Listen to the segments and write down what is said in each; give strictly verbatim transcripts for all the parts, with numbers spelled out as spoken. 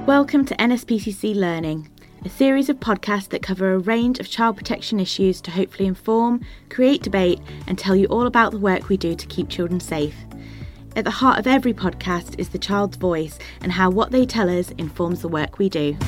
Welcome to N S P C C Learning, a series of podcasts that cover a range of child protection issues to hopefully inform, create debate and tell you all about the work we do to keep children safe. At the heart of every podcast is the child's voice and how what they tell us informs the work we do.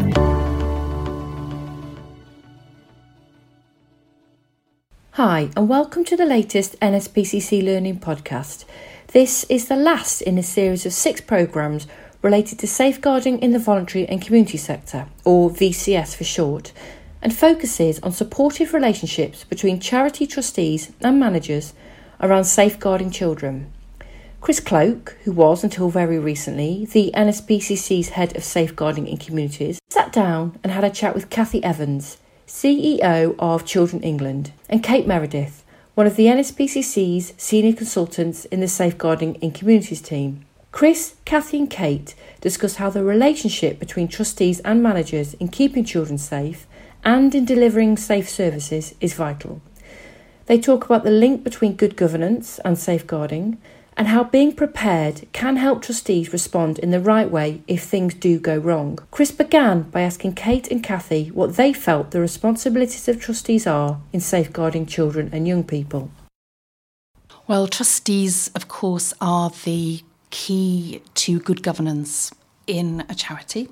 Hi and welcome to the latest N S P C C Learning podcast. This is the last in a series of six programmes related to safeguarding in the voluntary and community sector, or V C S for short, and focuses on supportive relationships between charity trustees and managers around safeguarding children. Chris Cloke, who was until very recently the N S P C C's head of safeguarding in communities, sat down and had a chat with Cathy Evans, C E O of Children England, and Kate Meredith, one of the N S P C C's senior consultants in the Safeguarding in Communities team. Chris, Cathy and Kate discuss how the relationship between trustees and managers in keeping children safe and in delivering safe services is vital. They talk about the link between good governance and safeguarding and how being prepared can help trustees respond in the right way if things do go wrong. Chris began by asking Kate and Cathy what they felt the responsibilities of trustees are in safeguarding children and young people. Well, trustees, of course, are the key to good governance in a charity,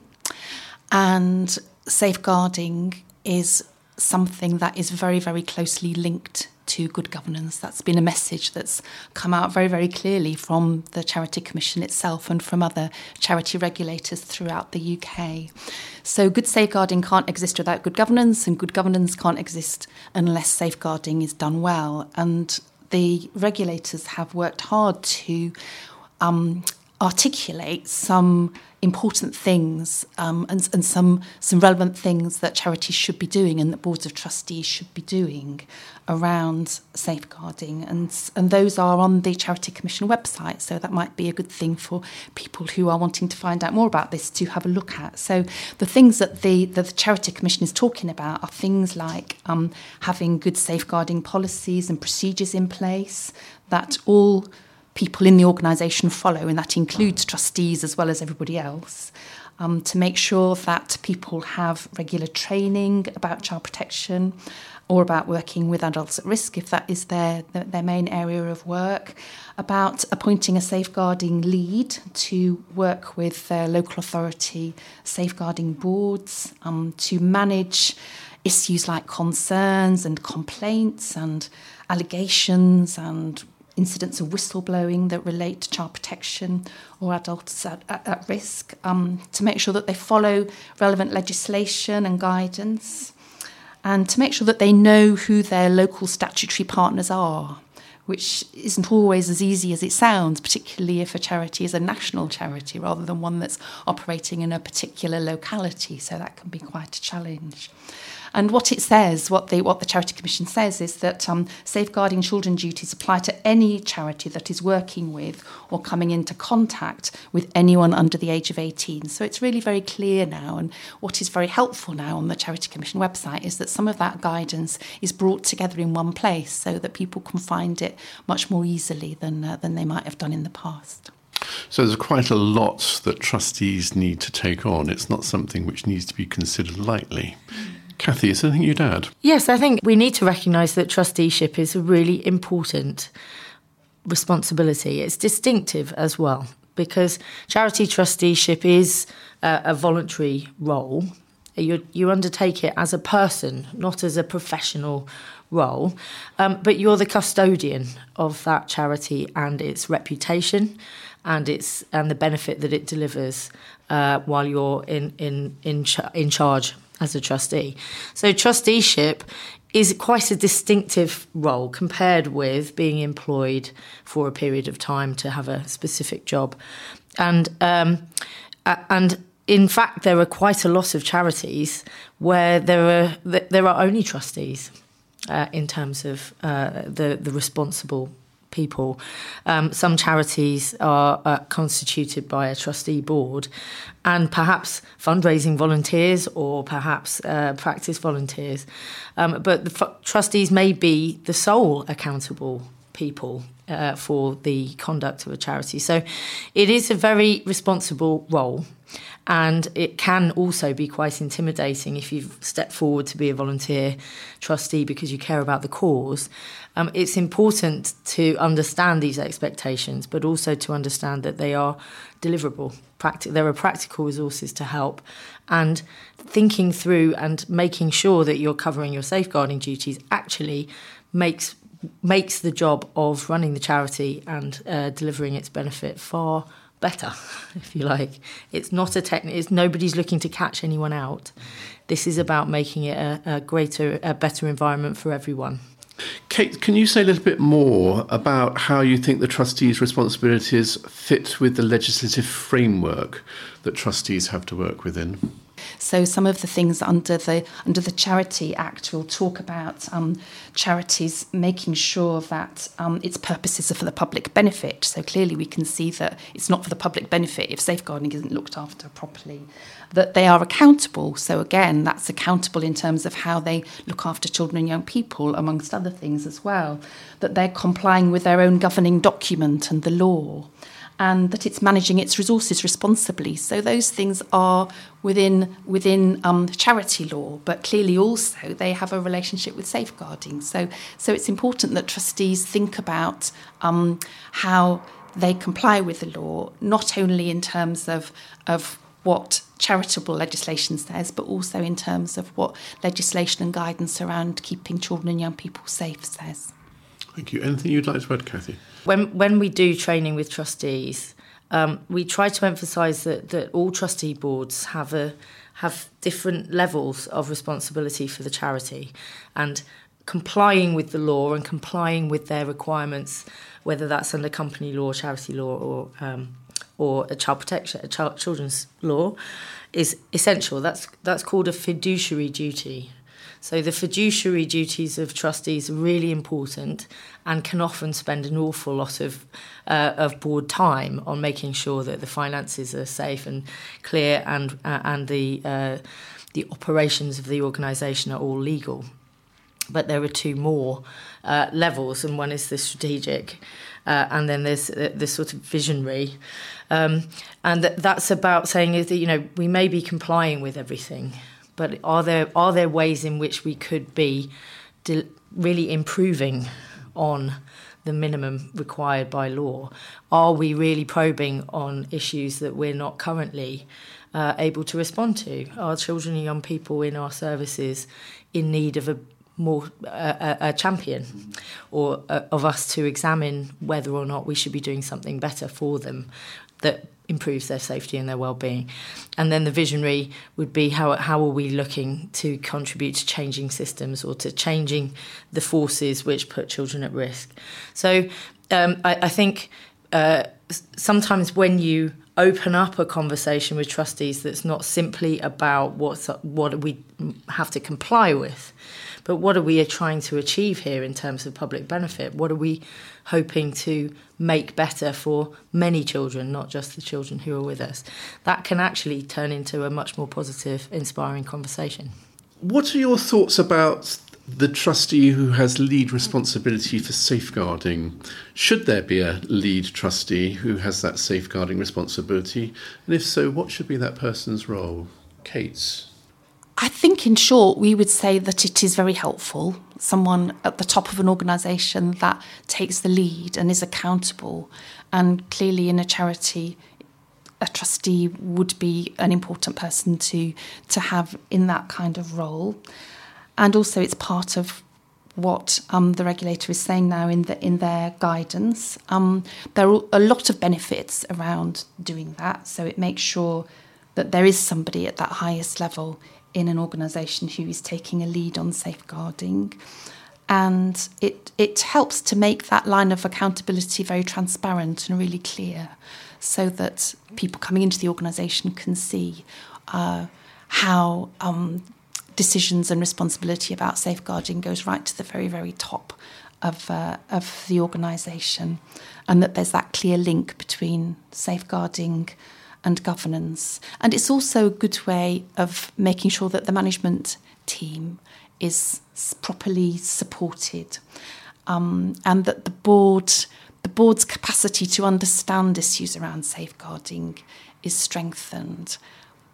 and safeguarding is something that is very, very closely linked to good governance. That's been a message that's come out very, very clearly from the Charity Commission itself and from other charity regulators throughout the U K. So good safeguarding can't exist without good governance, and good governance can't exist unless safeguarding is done well. And the regulators have worked hard to Um, articulate some important things um, and, and some some relevant things that charities should be doing and that boards of trustees should be doing around safeguarding, and and those are on the Charity Commission website, so that might be a good thing for people who are wanting to find out more about this to have a look at. So the things that the, that the Charity Commission is talking about are things like um, having good safeguarding policies and procedures in place that all people in the organisation follow, and that includes trustees as well as everybody else, um, to make sure that people have regular training about child protection or about working with adults at risk, if that is their, their main area of work, about appointing a safeguarding lead to work with their local authority safeguarding boards, um, to manage issues like concerns and complaints and allegations and incidents of whistleblowing that relate to child protection or adults at, at, at risk, um, to make sure that they follow relevant legislation and guidance, and to make sure that they know who their local statutory partners are, which isn't always as easy as it sounds, particularly if a charity is a national charity rather than one that's operating in a particular locality. So that can be quite a challenge. And what it says, what the what the Charity Commission says, is that um, safeguarding children duties apply to any charity that is working with or coming into contact with anyone under the age of eighteen. So it's really very clear now, and what is very helpful now on the Charity Commission website is that some of that guidance is brought together in one place so that people can find it much more easily than uh, than they might have done in the past. So there's quite a lot that trustees need to take on. It's not something which needs to be considered lightly. Cathy, is there anything you'd add? Yes, I think we need to recognise that trusteeship is a really important responsibility. It's distinctive as well, because charity trusteeship is a, a voluntary role. You, you undertake it as a person, not as a professional role, um, but you're the custodian of that charity and its reputation and its and the benefit that it delivers uh, while you're in in in, ch- in charge as a trustee. So trusteeship is quite a distinctive role compared with being employed for a period of time to have a specific job. And um, and in fact, there are quite a lot of charities where there are there are only trustees uh, in terms of uh, the the responsible people. Um, some charities are uh, constituted by a trustee board and perhaps fundraising volunteers or perhaps uh, practice volunteers. Um, but the f- trustees may be the sole accountable people uh, for the conduct of a charity. So it is a very responsible role. And it can also be quite intimidating if you've stepped forward to be a volunteer trustee because you care about the cause. Um, it's important to understand these expectations, but also to understand that they are deliverable. Practi- there are practical resources to help. And thinking through and making sure that you're covering your safeguarding duties actually makes makes the job of running the charity and uh, delivering its benefit far better, if you like. It's not a technique. It's nobody's looking to catch anyone out. This is about making it a, a greater, a better environment for everyone. Kate, can you say a little bit more about how you think the trustees' responsibilities fit with the legislative framework that trustees have to work within? So some of the things under the under the Charity Act will talk about um, charities making sure that um, its purposes are for the public benefit. So clearly we can see that it's not for the public benefit if safeguarding isn't looked after properly. That they are accountable. So again, that's accountable in terms of how they look after children and young people, amongst other things as well. That they're complying with their own governing document and the law. And that it's managing its resources responsibly. So those things are within within um, charity law, but clearly also they have a relationship with safeguarding. So so it's important that trustees think about um, how they comply with the law, not only in terms of of what charitable legislation says, but also in terms of what legislation and guidance around keeping children and young people safe says. Thank you. Anything you'd like to add, Cathy? When when we do training with trustees, um, we try to emphasise that, that all trustee boards have a have different levels of responsibility for the charity, and complying with the law and complying with their requirements, whether that's under company law, charity law, or um, or a child protection, a child, children's law, is essential. That's that's called a fiduciary duty. So the fiduciary duties of trustees are really important and can often spend an awful lot of uh, of board time on making sure that the finances are safe and clear, and uh, and the uh, the operations of the organisation are all legal. But there are two more uh, levels, and one is the strategic, uh, and then there's the, the sort of visionary, um, and th- that's about saying that, you know, we may be complying with everything, but are there are there ways in which we could be de- really improving on the minimum required by law? Are we really probing on issues that we're not currently uh, able to respond to? Are children and young people in our services in need of a more uh, a champion, or uh, of us to examine whether or not we should be doing something better for them that improves their safety and their well-being? And then the visionary would be how how are we looking to contribute to changing systems or to changing the forces which put children at risk? So um, I, I think uh, sometimes when you open up a conversation with trustees that's not simply about what's, what we have to comply with, but what are we trying to achieve here in terms of public benefit? What are we hoping to make better for many children, not just the children who are with us? That can actually turn into a much more positive, inspiring conversation. What are your thoughts about the trustee who has lead responsibility for safeguarding? Should there be a lead trustee who has that safeguarding responsibility? And if so, what should be that person's role? Kate? I think, in short, we would say that it is very helpful. Someone at the top of an organisation that takes the lead and is accountable. And clearly in a charity, a trustee would be an important person to, to have in that kind of role. And also it's part of what um, the regulator is saying now in the, in their guidance. Um, there are a lot of benefits around doing that. So it makes sure that there is somebody at that highest level in an organisation who is taking a lead on safeguarding. And it it helps to make that line of accountability very transparent and really clear, so that people coming into the organisation can see uh, how um, decisions and responsibility about safeguarding goes right to the very, very top of uh, of the organisation, and that there's that clear link between safeguarding and governance. And it's also a good way of making sure that the management team is properly supported, um, and that the board, the board's capacity to understand issues around safeguarding is strengthened,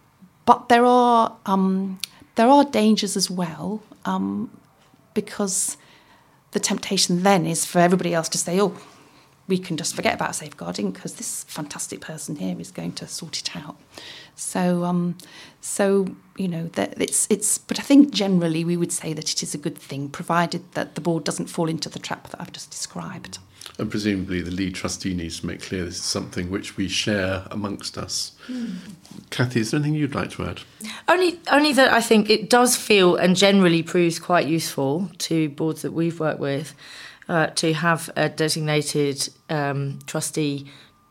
but there are um, there are dangers as well, um, because the temptation then is for everybody else to say, oh, we can just forget about safeguarding because this fantastic person here is going to sort it out. So, um, so you know, that it's it's. But I think generally we would say that it is a good thing, provided that the board doesn't fall into the trap that I've just described. And presumably the lead trustee needs to make clear this is something which we share amongst us. Mm. Kathy, is there anything you'd like to add? Only, only that I think it does feel and generally proves quite useful to boards that we've worked with uh, to have a designated um, trustee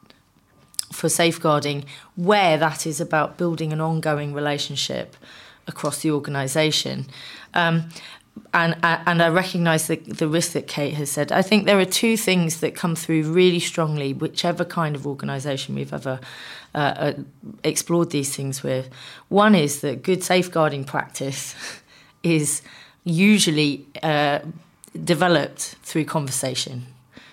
for safeguarding, where that is about building an ongoing relationship across the organisation. Um, and, and I recognise the, the risk that Kate has said. I think there are two things that come through really strongly, whichever kind of organisation we've ever uh, uh, explored these things with. One is that good safeguarding practice is usually uh, developed through conversation,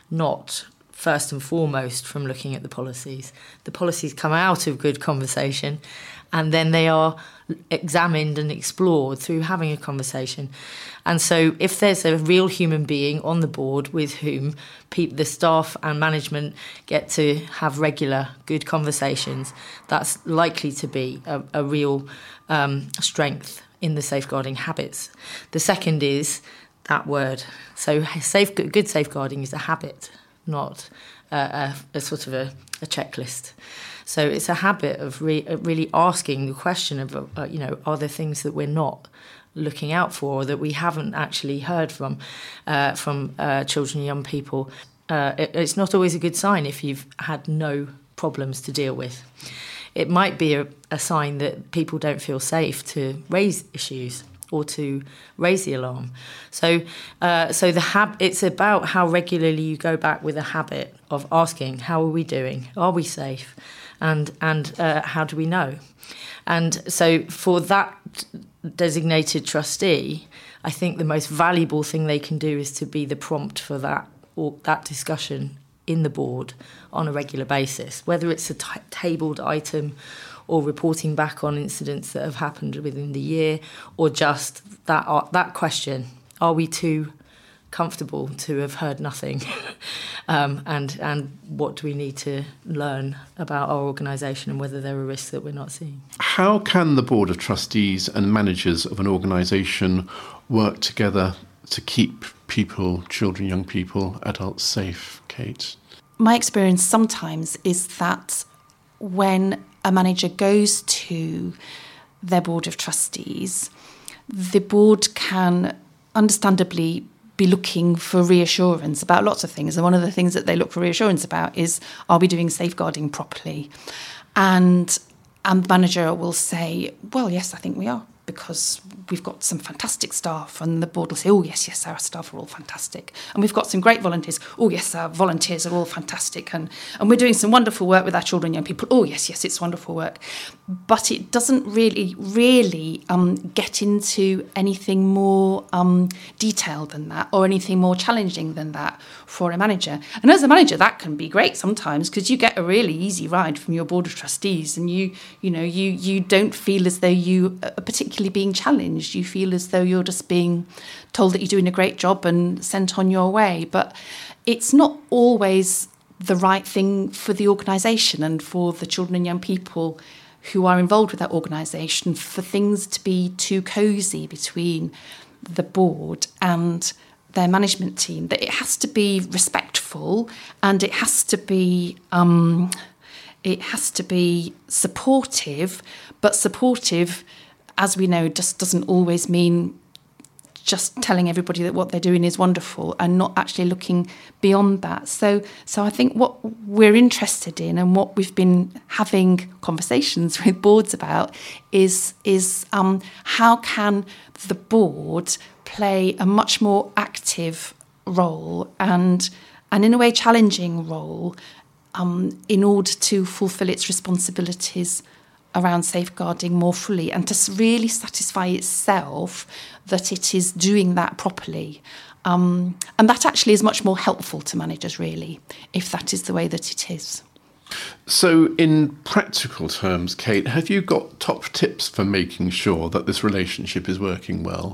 not first and foremost from looking at the policies. The policies come out of good conversation, and then they are examined and explored through having a conversation. And so if there's a real human being on the board with whom pe- the staff and management get to have regular good conversations, that's likely to be a, a real um, strength in the safeguarding habits. The second is that word. So safe, good safeguarding is a habit, not a, a, a sort of a, a checklist. So it's a habit of re- really asking the question of, uh, you know, are there things that we're not looking out for, or that we haven't actually heard from uh, from uh, children and young people? Uh, it, it's not always a good sign if you've had no problems to deal with. It might be a, a sign that people don't feel safe to raise issues or to raise the alarm. So uh, so the hab- it's about how regularly you go back with a habit of asking, how are we doing? Are we safe? And, and uh, how do we know? And so for that designated trustee, I think the most valuable thing they can do is to be the prompt for that or that discussion in the board on a regular basis, whether it's a t- tabled item or reporting back on incidents that have happened within the year, or just that uh, that question, are we too comfortable to have heard nothing? um, and and what do we need to learn about our organisation and whether there are risks that we're not seeing? How can the Board of Trustees and managers of an organisation work together to keep people, children, young people, adults safe, Kate? My experience sometimes is that when a manager goes to their Board of Trustees, the board can understandably be looking for reassurance about lots of things. And one of the things that they look for reassurance about is, are we doing safeguarding properly? And, and the manager will say, well, yes, I think we are, because we've got some fantastic staff. And the board will say, oh, yes, yes, our staff are all fantastic. And we've got some great volunteers. Oh, yes, our volunteers are all fantastic. And, and we're doing some wonderful work with our children and young people. Oh, yes, yes, it's wonderful work. But it doesn't really, really um, get into anything more um, detailed than that, or anything more challenging than that for a manager. And as a manager, that can be great sometimes, because you get a really easy ride from your Board of Trustees, and you, you know, you, you don't feel as though you are particularly being challenged. You feel as though you're just being told that you're doing a great job and sent on your way. But it's not always the right thing for the organisation and for the children and young people who are involved with that organisation, for things to be too cosy between the board and their management team. That it has to be respectful, and it has to be um, it has to be supportive. But supportive, as we know, just doesn't always mean just telling everybody that what they're doing is wonderful and not actually looking beyond that. So so I think what we're interested in, and what we've been having conversations with boards about, is is um, how can the board play a much more active role, and and in a way challenging role, um, in order to fulfil its responsibilities around safeguarding more fully, and to really satisfy itself that it is doing that properly. Um, and that actually is much more helpful to managers, really, if that is the way that it is. So in practical terms, Kate, have you got top tips for making sure that this relationship is working well?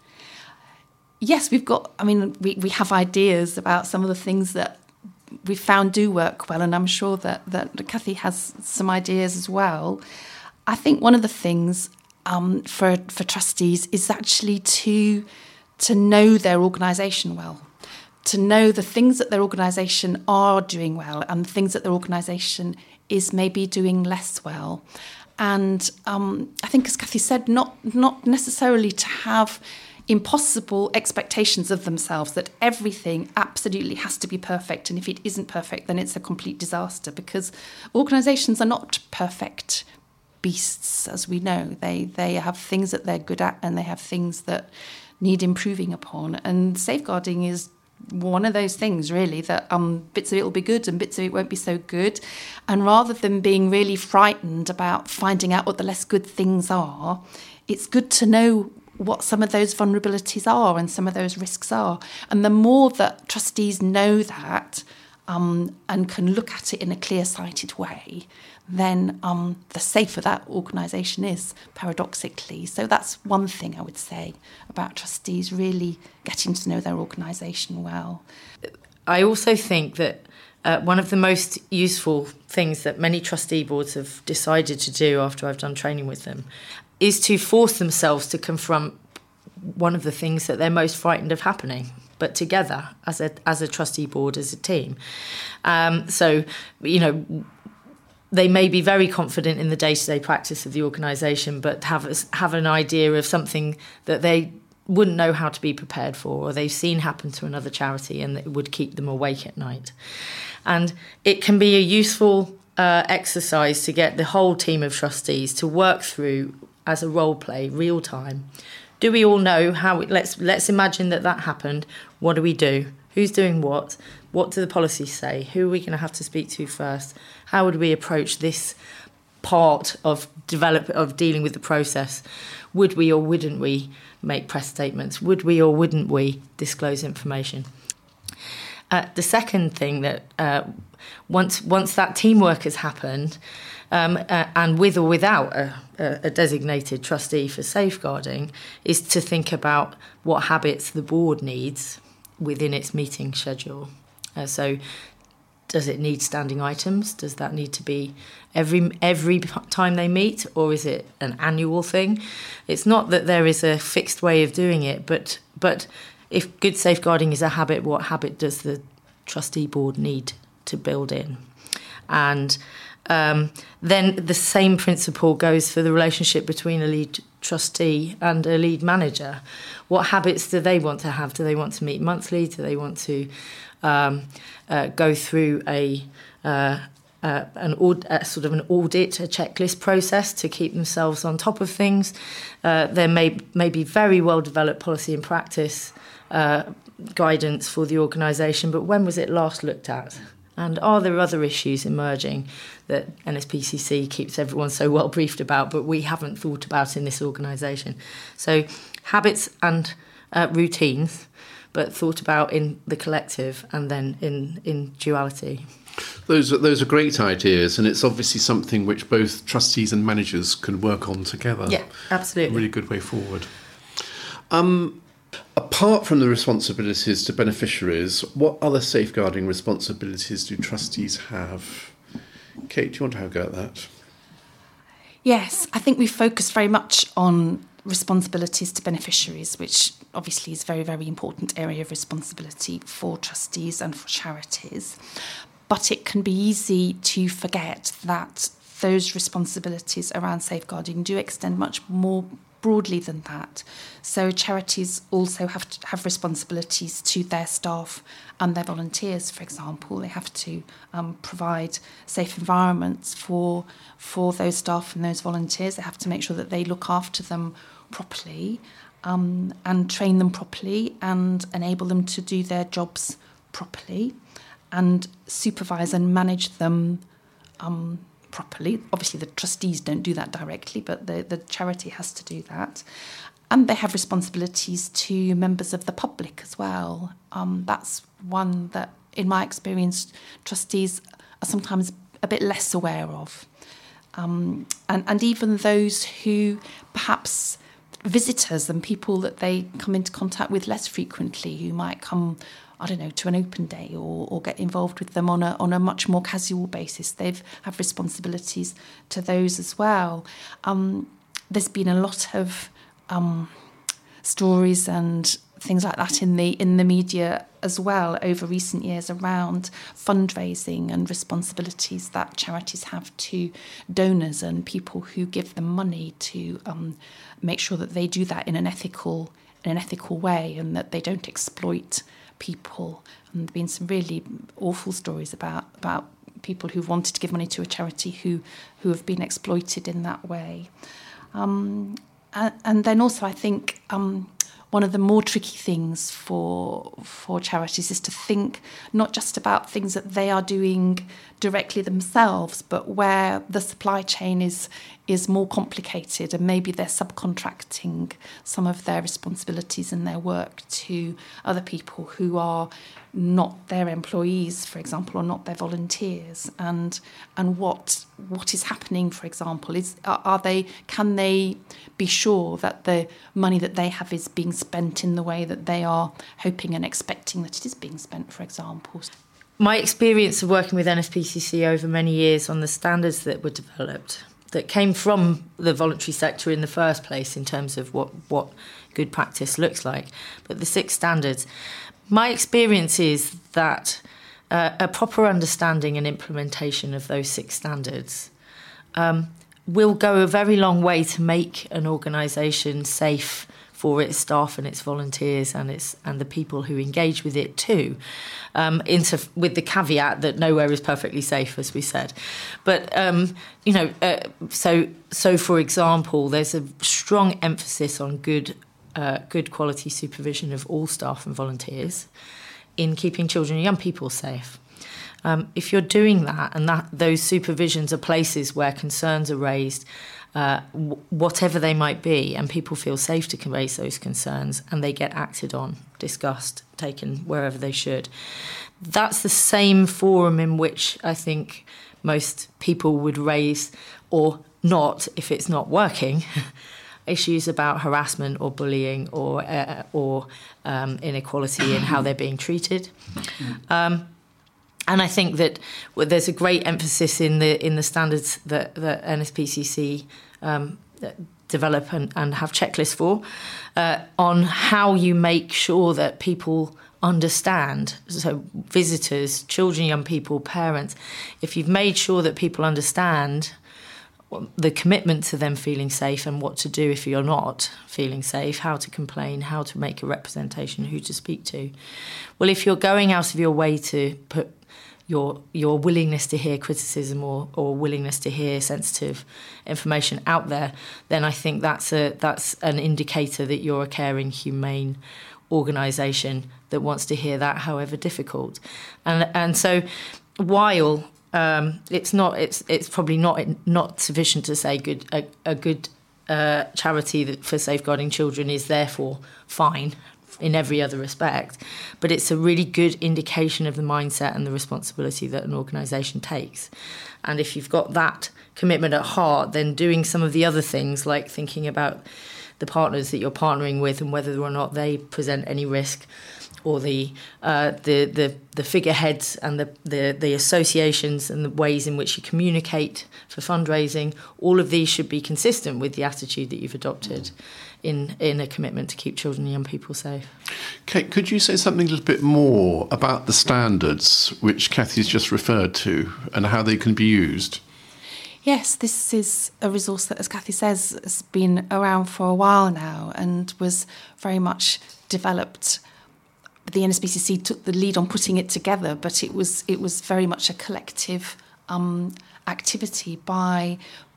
Yes, we've got, I mean, we, we have ideas about some of the things that we've found do work well, and I'm sure that, that Cathy has some ideas as well. I think one of the things um, for for trustees is actually to to know their organisation well, to know the things that their organisation are doing well and the things that their organisation is maybe doing less well. And um, I think, as Cathy said, not not necessarily to have impossible expectations of themselves, that everything absolutely has to be perfect, and if it isn't perfect then it's a complete disaster, because organisations are not perfect beasts, as we know. They they have things that they're good at and they have things that need improving upon, and safeguarding is one of those things really that um, bits of it will be good and bits of it won't be so good, and rather than being really frightened about finding out what the less good things are, it's good to know what some of those vulnerabilities are and some of those risks are. And the more that trustees know that um, and can look at it in a clear-sighted way, then um, the safer that organisation is, paradoxically. So that's one thing I would say about trustees, really getting to know their organisation well. I also think that uh, one of the most useful things that many trustee boards have decided to do after I've done training with them is to force themselves to confront one of the things that they're most frightened of happening, but together as a as a trustee board, as a team. Um, so, you know, they may be very confident in the day-to-day practice of the organisation, but have a, have an idea of something that they wouldn't know how to be prepared for, or they've seen happen to another charity and it would keep them awake at night. And it can be a useful uh, exercise to get the whole team of trustees to work through as a role play, real time. Do we all know how? We, let's let's imagine that that happened. What do we do? Who's doing what? What do the policies say? Who are we going to have to speak to first? How would we approach this part of develop of dealing with the process? Would we or wouldn't we make press statements? Would we or wouldn't we disclose information? Uh, the second thing that uh, once once that teamwork has happened, um, uh, and with or without a, a designated trustee for safeguarding, is to think about what habits the board needs within its meeting schedule. Uh, so, does it need standing items? Does that need to be every every time they meet, or is it an annual thing? It's not that there is a fixed way of doing it, but but if good safeguarding is a habit, what habit does the trustee board need to build in? And um, then the same principle goes for the relationship between a lead trustee and a lead manager. What habits do they want to have? Do they want to meet monthly? Do they want to um, uh, go through a uh, uh, an aud- uh, sort of an audit, a checklist process to keep themselves on top of things? Uh, there may may be very well developed policy and practice uh, guidance for the organisation, but when was it last looked at? And are there other issues emerging that N S P C C keeps everyone so well briefed about, but we haven't thought about in this organisation? So habits and uh, routines, but thought about in the collective and then in, in duality. Those are, those are great ideas, and it's obviously something which both trustees and managers can work on together. Yeah, absolutely. A really good way forward. Um, apart from the responsibilities to beneficiaries, what other safeguarding responsibilities do trustees have? Kate, do you want to have a go at that? Yes, I think we focus very much on responsibilities to beneficiaries, which obviously is a very, very important area of responsibility for trustees and for charities. But it can be easy to forget that those responsibilities around safeguarding do extend much more broadly than that. So charities also have to have responsibilities to their staff and their volunteers, for example. They have to um, provide safe environments for for those staff and those volunteers. They have to make sure that they look after them properly um, and train them properly and enable them to do their jobs properly and supervise and manage them um properly. Obviously, the trustees don't do that directly, but the, the charity has to do that. And they have responsibilities to members of the public as well. Um, that's one that, in my experience, trustees are sometimes a bit less aware of. Um, and, and even those who perhaps visitors and people that they come into contact with less frequently, who might come, I don't know, to an open day or, or get involved with them on a on a much more casual basis. They have responsibilities to those as well. Um, there's been a lot of um, stories and things like that in the in the media as well over recent years around fundraising and responsibilities that charities have to donors and people who give them money to um, make sure that they do that in an ethical in an ethical way and that they don't exploit people. And there have been some really awful stories about about people who wanted to give money to a charity who who have been exploited in that way. Um, and, and then also I think um, one of the more tricky things for for charities is to think not just about things that they are doing directly themselves, but where the supply chain is is more complicated and maybe they're subcontracting some of their responsibilities and their work to other people who are not their employees, for example, or not their volunteers. And and what what is happening, for example, is are, are they can they be sure that the money that they have is being spent in the way that they are hoping and expecting that it is being spent, for example? My experience of working with N S P C C over many years on the standards that were developed, that came from the voluntary sector in the first place in terms of what, what good practice looks like, but the six standards, my experience is that uh, a proper understanding and implementation of those six standards um, will go a very long way to make an organisation safe for its staff and its volunteers and its and the people who engage with it too, um, into, with the caveat that nowhere is perfectly safe, as we said. But um, you know, uh, so so for example, there's a strong emphasis on good uh, good quality supervision of all staff and volunteers in keeping children and young people safe. Um, if you're doing that, and that those supervisions are places where concerns are raised, uh, w- whatever they might be, and people feel safe to raise those concerns, and they get acted on, discussed, taken wherever they should. That's the same forum in which I think most people would raise, or not, if it's not working, issues about harassment or bullying or uh, or um, inequality in how they're being treated. Um, And I think that well, there's a great emphasis in the in the standards that, that N S P C C um, develop and, and have checklists for uh, on how you make sure that people understand. So visitors, children, young people, parents, if you've made sure that people understand the commitment to them feeling safe and what to do if you're not feeling safe, how to complain, how to make a representation, who to speak to. Well, if you're going out of your way to put your your willingness to hear criticism or, or willingness to hear sensitive information out there, then I think that's a that's an indicator that you're a caring, humane organisation that wants to hear that, however difficult. And and so while um, it's not it's it's probably not not sufficient to say good a, a good uh, charity that for safeguarding children is therefore fine in every other respect, but it's a really good indication of the mindset and the responsibility that an organisation takes. And if you've got that commitment at heart, then doing some of the other things like thinking about the partners that you're partnering with and whether or not they present any risk, or the uh, the, the the figureheads and the, the the associations and the ways in which you communicate for fundraising, all of these should be consistent with the attitude that you've adopted in in a commitment to keep children and young people safe. Kate, could you say something a little bit more about the standards which Kathy's just referred to and how they can be used? Yes, this is a resource that, as Kathy says, has been around for a while now and was very much developed. The N S P C C took the lead on putting it together, but it was it was very much a collective um, activity by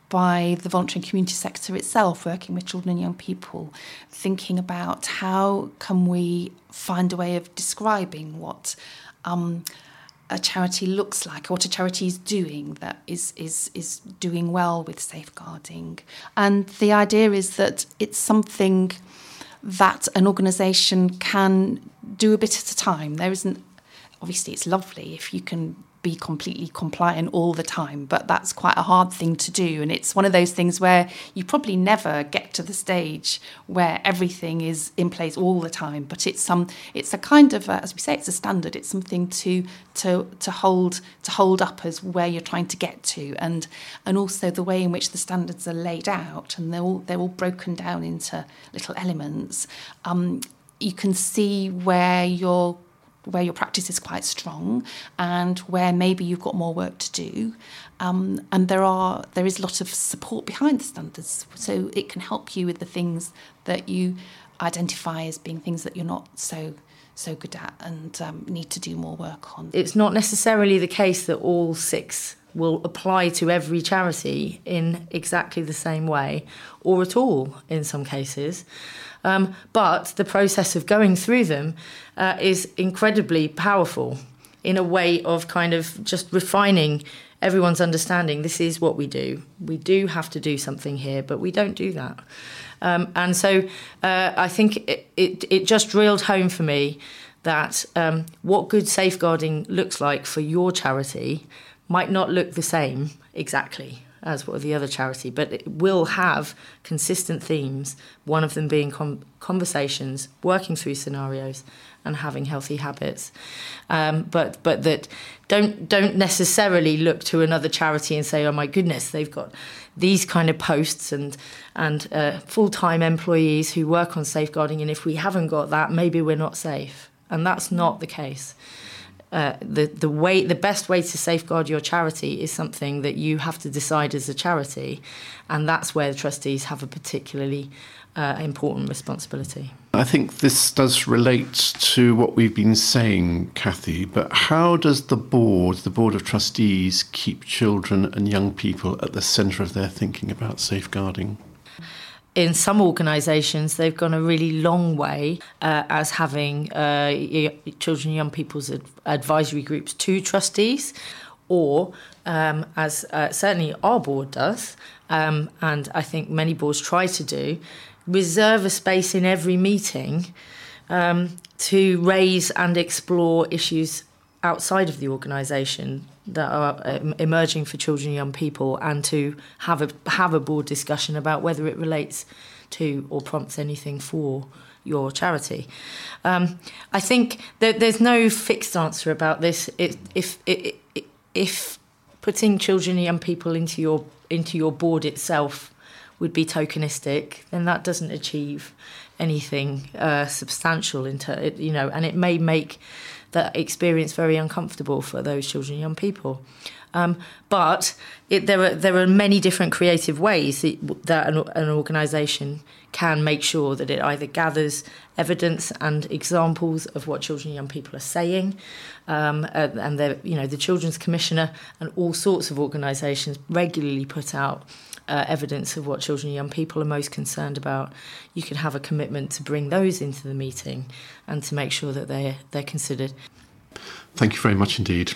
by the voluntary and community sector itself, working with children and young people, thinking about how can we find a way of describing what um, a charity looks like, or what a charity is doing that is is is doing well with safeguarding. And the idea is that it's something that an organisation can do a bit at a time. There isn't, obviously it's lovely if you can be completely compliant all the time, but that's quite a hard thing to do. And it's one of those things where you probably never get to the stage where everything is in place all the time. But it's some, it's a kind of, a, as we say, it's a standard. It's something to to to hold to hold up as where you're trying to get to, and and also the way in which the standards are laid out, and they're all they're all broken down into little elements. Um, you can see where you're where your practice is quite strong and where maybe you've got more work to do. Um, and there are there is a lot of support behind the standards, so it can help you with the things that you identify as being things that you're not so so good at and um, need to do more work on. It's not necessarily the case that all six will apply to every charity in exactly the same way, or at all in some cases. Um, but the process of going through them uh, is incredibly powerful in a way of kind of just refining everyone's understanding. This is what we do. We do have to do something here, but we don't do that. Um, and so uh, I think it, it, it just drilled home for me that um, what good safeguarding looks like for your charity might not look the same exactly as what the other charity, but it will have consistent themes, one of them being com- conversations, working through scenarios and having healthy habits. Um, but but that don't don't necessarily look to another charity and say, oh my goodness, they've got these kind of posts and, and uh, full-time employees who work on safeguarding, and if we haven't got that, maybe we're not safe. And that's not the case. Uh, the the way the best way to safeguard your charity is something that you have to decide as a charity, and that's where the trustees have a particularly uh, important responsibility. I think this does relate to what we've been saying, Kathy, but how does the board, the Board of Trustees, keep children and young people at the centre of their thinking about safeguarding? In some organisations, they've gone a really long way uh, as having uh, children and young people's ad- advisory groups to trustees, or um, as uh, certainly our board does, um, and I think many boards try to do, reserve a space in every meeting um, to raise and explore issues outside of the organisation that are um, emerging for children and young people, and to have a have a board discussion about whether it relates to or prompts anything for your charity. Um, I think that there's no fixed answer about this. It, if it, it, if putting children and young people into your into your board itself would be tokenistic, then that doesn't achieve anything uh, substantial. Into you know, and it may make that experience very uncomfortable for those children and young people. Um, but it, there are there are many different creative ways that, that an, an organisation can make sure that it either gathers evidence and examples of what children and young people are saying, um, and, and the you know the Children's Commissioner and all sorts of organisations regularly put out Uh, evidence of what children and young people are most concerned about. You can have a commitment to bring those into the meeting and to make sure that they're, they're considered. Thank you very much indeed.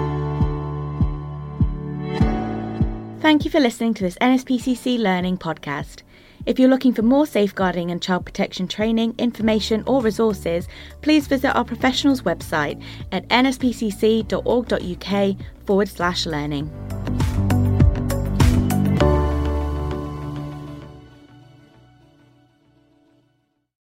Thank you for listening to this N S P C C Learning podcast. If you're looking for more safeguarding and child protection training, information or resources, please visit our professionals website at nspcc.org.uk forward slash learning.